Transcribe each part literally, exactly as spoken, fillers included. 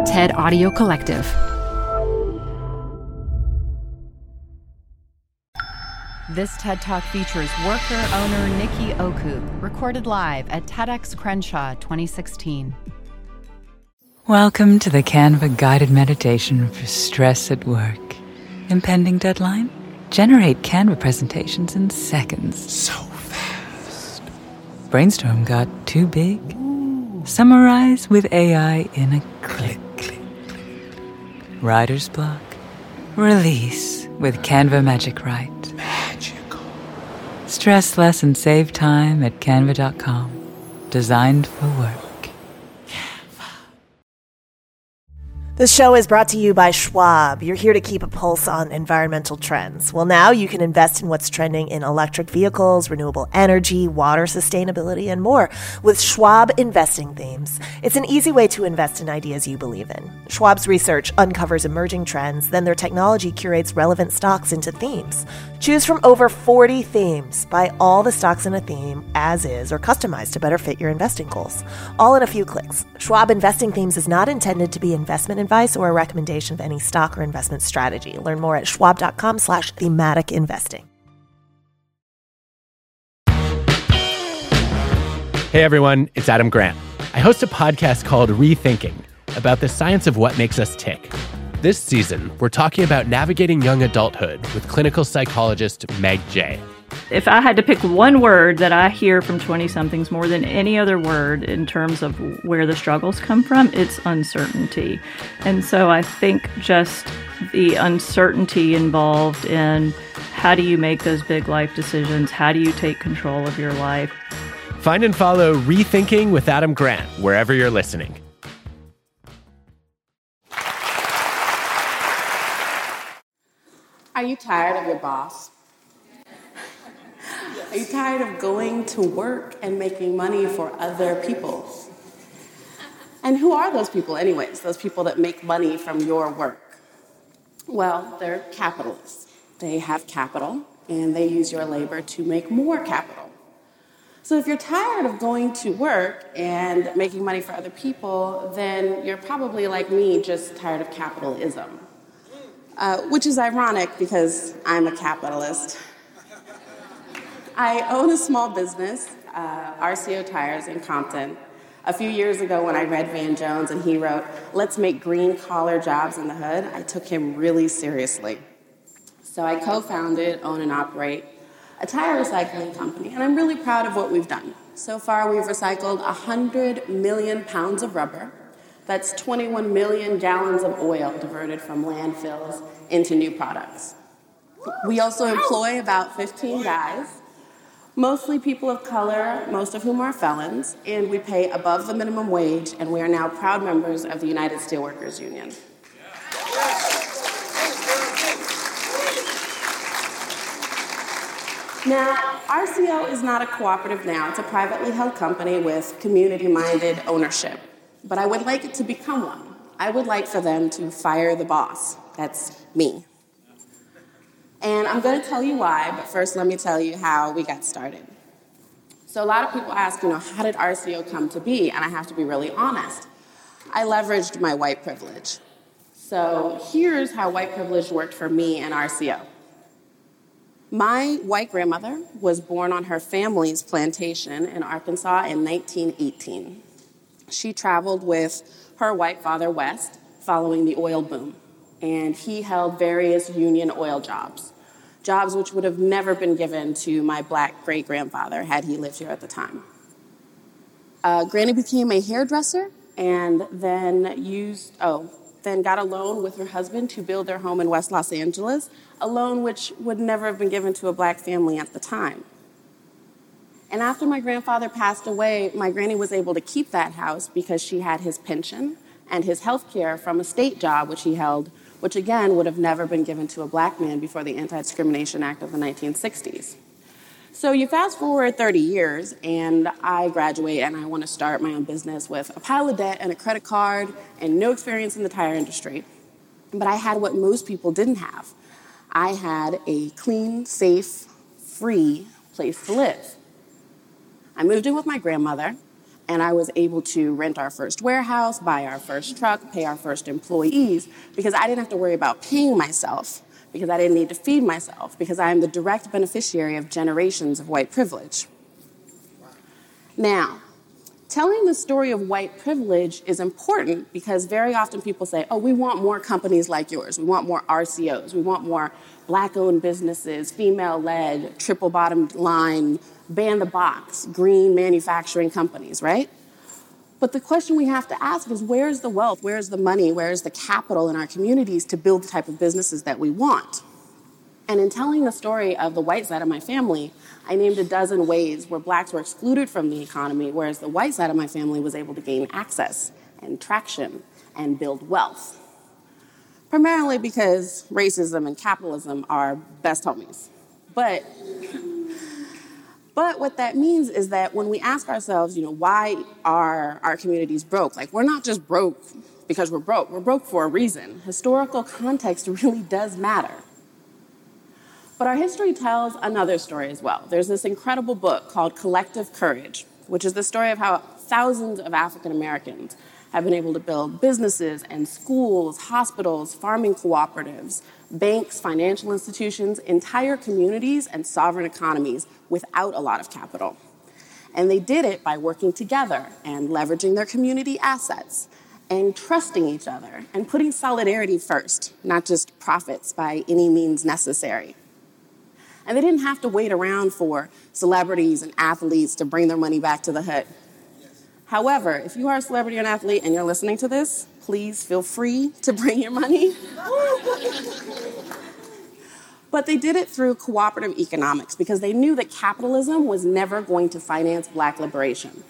TED Audio Collective. This TED Talk features worker-owner Nikki Okup, recorded live at TEDx Crenshaw twenty sixteen. Welcome to the Canva guided meditation for stress at work. Impending deadline? Generate Canva presentations in seconds. So fast. Brainstorm got too big? Ooh. Summarize with A I in a click. click, click. Writer's block? Release with Canva Magic Write. Magical. Stress less and save time at canva dot com. Designed for work. This show is brought to you by Schwab. You're here to keep a pulse on environmental trends. Well, now you can invest in what's trending in electric vehicles, renewable energy, water sustainability, and more with Schwab Investing Themes. It's an easy way to invest in ideas you believe in. Schwab's research uncovers emerging trends, then their technology curates relevant stocks into themes. Choose from over forty themes. Buy all the stocks in a theme as is or customized to better fit your investing goals. All in a few clicks. Schwab Investing Themes is not intended to be investment advice or a recommendation of any stock or investment strategy. Learn more at schwab.com slash thematic investing. Hey everyone, it's Adam Grant. I host a podcast called Rethinking about the science of what makes us tick. This season, we're talking about navigating young adulthood with clinical psychologist Meg Jay. If I had to pick one word that I hear from twenty-somethings more than any other word in terms of where the struggles come from, it's uncertainty. And so I think just the uncertainty involved in how do you make those big life decisions? How do you take control of your life? Find and follow Rethinking with Adam Grant wherever you're listening. Are you tired of your boss? Are you tired of going to work and making money for other people? And who are those people anyways, those people that make money from your work? Well, they're capitalists. They have capital, and they use your labor to make more capital. So if you're tired of going to work and making money for other people, then you're probably like me, just tired of capitalism. Uh, which is ironic because I'm a capitalist. I own a small business, uh, R C O Tires in Compton. A few years ago when I read Van Jones and he wrote, "Let's make green collar jobs in the hood," I took him really seriously. So I co-founded, own and operate a tire recycling company, and I'm really proud of what we've done. So far we've recycled one hundred million pounds of rubber. That's twenty-one million gallons of oil diverted from landfills into new products. We also employ about fifteen guys, mostly people of color, most of whom are felons, and we pay above the minimum wage, and we are now proud members of the United Steelworkers Union. Now, R C O is not a cooperative now. It's a privately held company with community-minded ownership. But I would like it to become one. I would like for them to fire the boss. That's me. And I'm going to tell you why, but first let me tell you how we got started. So a lot of people ask, you know, how did R C O come to be? And I have to be really honest. I leveraged my white privilege. So here's how white privilege worked for me and R C O. My white grandmother was born on her family's plantation in Arkansas in nineteen eighteen. She traveled with her white father west following the oil boom, and he held various union oil jobs, jobs which would have never been given to my black great-grandfather had he lived here at the time. Uh, Granny became a hairdresser and then used, oh, then got a loan with her husband to build their home in West Los Angeles, a loan which would never have been given to a black family at the time. And after my grandfather passed away, my granny was able to keep that house because she had his pension and his health care from a state job which he held, which again would have never been given to a black man before the Anti-Discrimination Act of the nineteen sixties. So you fast forward thirty years, and I graduate, and I want to start my own business with a pile of debt and a credit card and no experience in the tire industry. But I had what most people didn't have. I had a clean, safe, free place to live. I moved in with my grandmother, And I was able to rent our first warehouse, buy our first truck, pay our first employees, because I didn't have to worry about paying myself, because I didn't need to feed myself, because I am the direct beneficiary of generations of white privilege. Now, telling the story of white privilege is important because very often people say, oh, we want more companies like yours. We want more R C Os. We want more black-owned businesses, female-led, triple bottom line, ban the box, green manufacturing companies, right? But the question we have to ask is, where's the wealth? Where's the money? Where's the capital in our communities to build the type of businesses that we want? And in telling the story of the white side of my family, I named a dozen ways where blacks were excluded from the economy, whereas the white side of my family was able to gain access and traction and build wealth. Primarily because racism and capitalism are best homies. But But what that means is that when we ask ourselves, you know, why are our communities broke? Like, we're not just broke because we're broke. We're broke for a reason. Historical context really does matter. But our history tells another story as well. There's this incredible book called Collective Courage, which is the story of how thousands of African Americans have been able to build businesses and schools, hospitals, farming cooperatives, banks, financial institutions, entire communities, and sovereign economies without a lot of capital. And they did it by working together and leveraging their community assets and trusting each other and putting solidarity first, not just profits by any means necessary. And they didn't have to wait around for celebrities and athletes to bring their money back to the hood. However, if you are a celebrity or an athlete and you're listening to this, please feel free to bring your money. But they did it through cooperative economics because they knew that capitalism was never going to finance black liberation.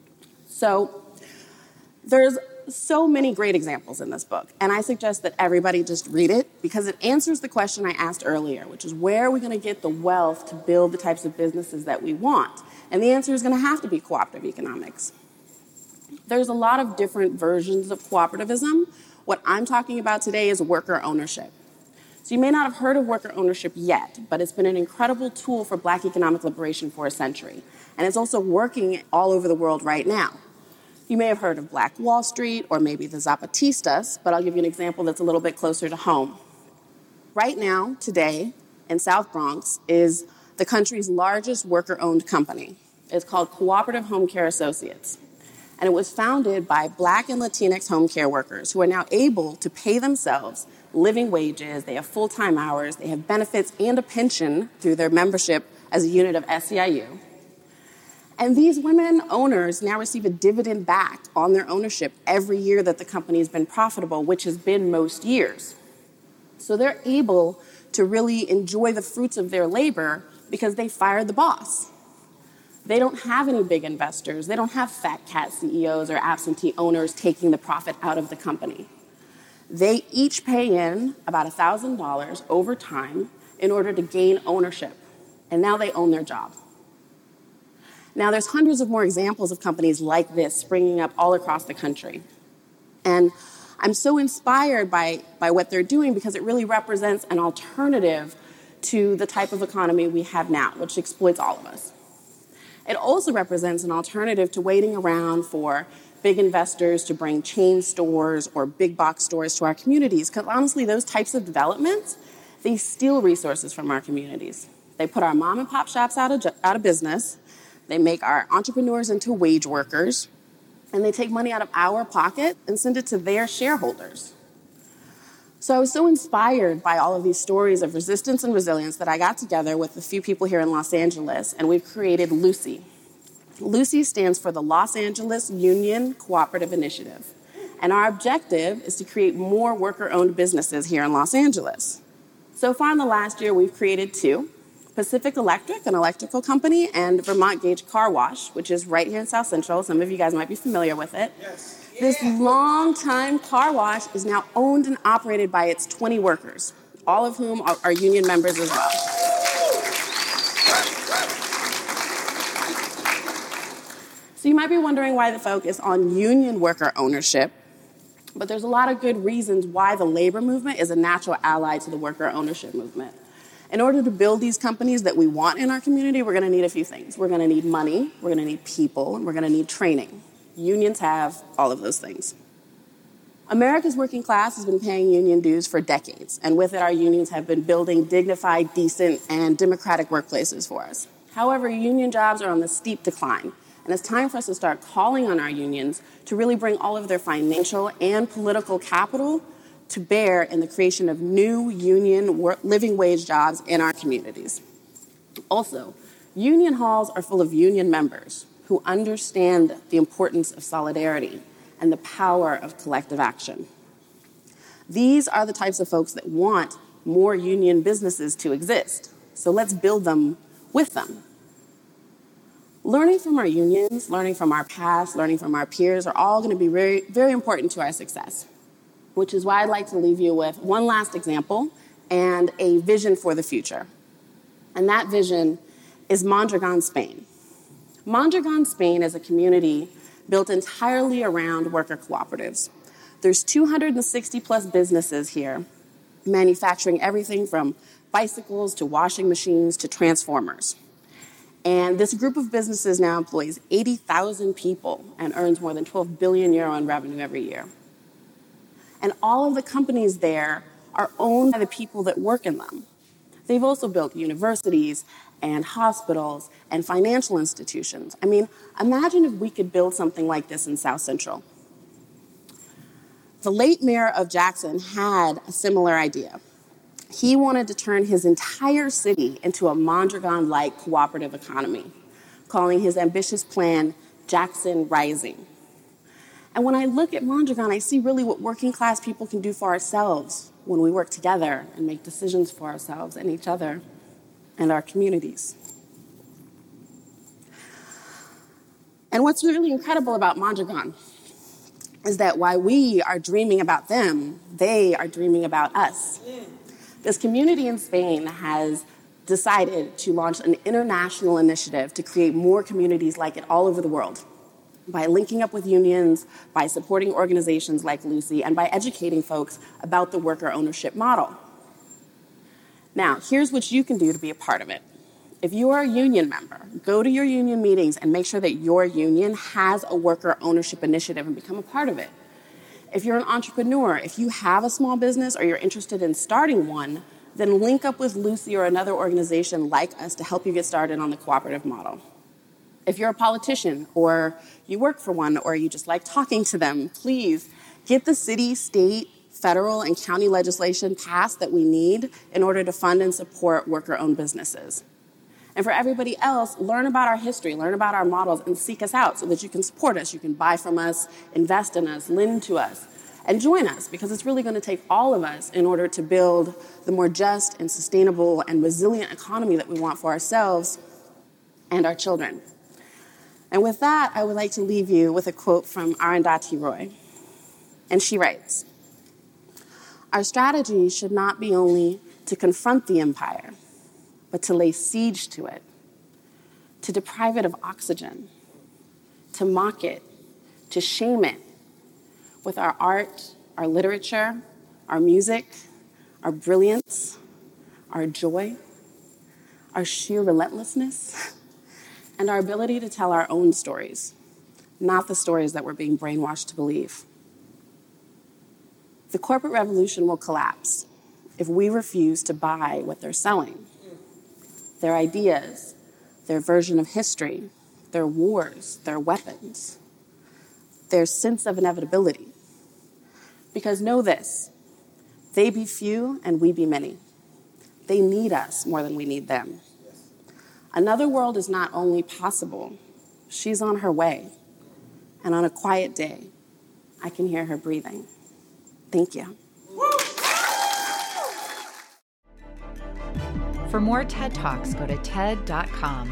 So there's so many great examples in this book, and I suggest that everybody just read it because it answers the question I asked earlier, which is where are we going to get the wealth to build the types of businesses that we want? And the answer is going to have to be cooperative economics. There's a lot of different versions of cooperativism. What I'm talking about today is worker ownership. So you may not have heard of worker ownership yet, but it's been an incredible tool for black economic liberation for a century. And it's also working all over the world right now. You may have heard of Black Wall Street or maybe the Zapatistas, but I'll give you an example that's a little bit closer to home. Right now, today, in South Bronx, is the country's largest worker-owned company. It's called Cooperative Home Care Associates. And it was founded by Black and Latinx home care workers who are now able to pay themselves living wages, they have full-time hours, they have benefits and a pension through their membership as a unit of S E I U. And these women owners now receive a dividend back on their ownership every year that the company has been profitable, which has been most years. So they're able to really enjoy the fruits of their labor because they fired the boss. They don't have any big investors. They don't have fat cat C E Os or absentee owners taking the profit out of the company. They each pay in about one thousand dollars over time in order to gain ownership. And now they own their job. Now, there's hundreds of more examples of companies like this springing up all across the country. And I'm so inspired by, by what they're doing because it really represents an alternative to the type of economy we have now, which exploits all of us. It also represents an alternative to waiting around for big investors to bring chain stores or big box stores to our communities, because honestly, those types of developments, they steal resources from our communities. They put our mom and pop shops out of, out of business. They make our entrepreneurs into wage workers, and they take money out of our pocket and send it to their shareholders. So I was so inspired by all of these stories of resistance and resilience that I got together with a few people here in Los Angeles, and we've created Lucy. Lucy stands for the Los Angeles Union Cooperative Initiative, and our objective is to create more worker-owned businesses here in Los Angeles. So far in the last year, we've created two. Pacific Electric, an electrical company, and Vermont Gauge Car Wash, which is right here in South Central. Some of you guys might be familiar with it. Yes. Yeah. This long-time car wash is now owned and operated by its twenty workers, all of whom are, are union members as well. So you might be wondering why the focus on union worker ownership, but there's a lot of good reasons why the labor movement is a natural ally to the worker ownership movement. In order to build these companies that we want in our community, we're going to need a few things. We're going to need money, we're going to need people, and we're going to need training. Unions have all of those things. America's working class has been paying union dues for decades, and with it, our unions have been building dignified, decent, and democratic workplaces for us. However, union jobs are on the steep decline, and it's time for us to start calling on our unions to really bring all of their financial and political capital to bear in the creation of new union work, living wage jobs in our communities. Also, union halls are full of union members who understand the importance of solidarity and the power of collective action. These are the types of folks that want more union businesses to exist, so let's build them with them. Learning from our unions, learning from our past, learning from our peers are all going to be very, very important to our success, which is why I'd like to leave you with one last example and a vision for the future. And that vision is Mondragon, Spain. Mondragon, Spain is a community built entirely around worker cooperatives. There's two hundred sixty plus businesses here, manufacturing everything from bicycles to washing machines to transformers. And this group of businesses now employs eighty thousand people and earns more than twelve billion euro in revenue every year. And all of the companies there are owned by the people that work in them. They've also built universities and hospitals and financial institutions. I mean, imagine if we could build something like this in South Central. The late mayor of Jackson had a similar idea. He wanted to turn his entire city into a Mondragon-like cooperative economy, calling his ambitious plan Jackson Rising. And when I look at Mondragon, I see really what working class people can do for ourselves when we work together and make decisions for ourselves and each other and our communities. And what's really incredible about Mondragon is that while we are dreaming about them, they are dreaming about us. This community in Spain has decided to launch an international initiative to create more communities like it all over the world, by linking up with unions, by supporting organizations like Lucy, and by educating folks about the worker ownership model. Now, here's what you can do to be a part of it. If you are a union member, go to your union meetings and make sure that your union has a worker ownership initiative and become a part of it. If you're an entrepreneur, if you have a small business or you're interested in starting one, then link up with Lucy or another organization like us to help you get started on the cooperative model. If you're a politician or you work for one or you just like talking to them, please get the city, state, federal, and county legislation passed that we need in order to fund and support worker-owned businesses. And for everybody else, learn about our history, learn about our models, and seek us out so that you can support us, you can buy from us, invest in us, lend to us, and join us, because it's really going to take all of us in order to build the more just and sustainable and resilient economy that we want for ourselves and our children. And with that, I would like to leave you with a quote from Arundhati Roy. And she writes, "Our strategy should not be only to confront the empire, but to lay siege to it, to deprive it of oxygen, to mock it, to shame it with our art, our literature, our music, our brilliance, our joy, our sheer relentlessness, and our ability to tell our own stories, not the stories that we're being brainwashed to believe. The corporate revolution will collapse if we refuse to buy what they're selling. Their ideas, their version of history, their wars, their weapons, their sense of inevitability. Because know this, they be few and we be many. They need us more than we need them. Another world is not only possible, she's on her way. And on a quiet day, I can hear her breathing. Thank you. For more TED Talks, go to TED dot com.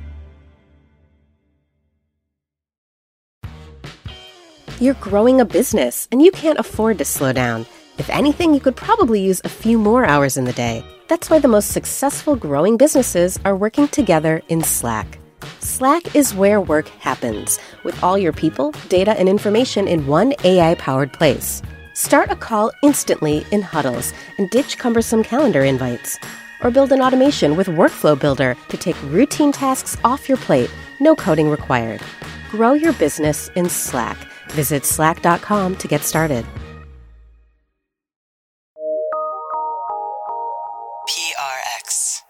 You're growing a business, and you can't afford to slow down. If anything, you could probably use a few more hours in the day. That's why the most successful growing businesses are working together in Slack. Slack is where work happens, with all your people, data, and information in one A I-powered place. Start a call instantly in huddles and ditch cumbersome calendar invites. Or build an automation with Workflow Builder to take routine tasks off your plate. No coding required. Grow your business in Slack. Visit slack dot com to get started. P R X.